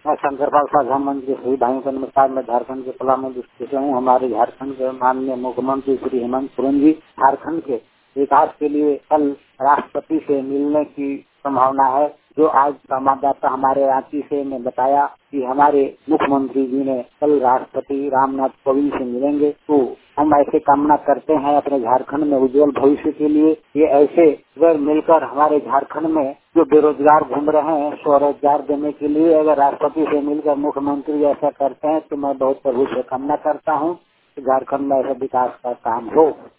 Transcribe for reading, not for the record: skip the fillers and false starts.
मैं शंकर पाल प्रधानमंत्री सभी भाइयों को नमस्कार। मैं झारखंड के पलामू डिस्ट्रिक्ट से हूँ। हमारे झारखंड के माननीय मुख्यमंत्री श्री हेमंत सोरेन जी झारखंड के विकास के लिए कल राष्ट्रपति से मिलने की संभावना है। जो आज संवाददाता हमारे रांची से ने बताया कि हमारे मुख्यमंत्री जी ने कल राष्ट्रपति रामनाथ कोविंद से मिलेंगे, तो हम ऐसे कामना करते हैं अपने झारखंड में उज्जवल भविष्य के लिए। ये ऐसे अगर मिलकर हमारे झारखंड में जो बेरोजगार घूम रहे हैं स्वरोजगार देने के लिए अगर राष्ट्रपति से मिलकर मुख्यमंत्री ऐसा करते हैं तो मैं बहुत प्रभु से कामना करता हूँ कि झारखंड में ऐसा विकास का काम हो।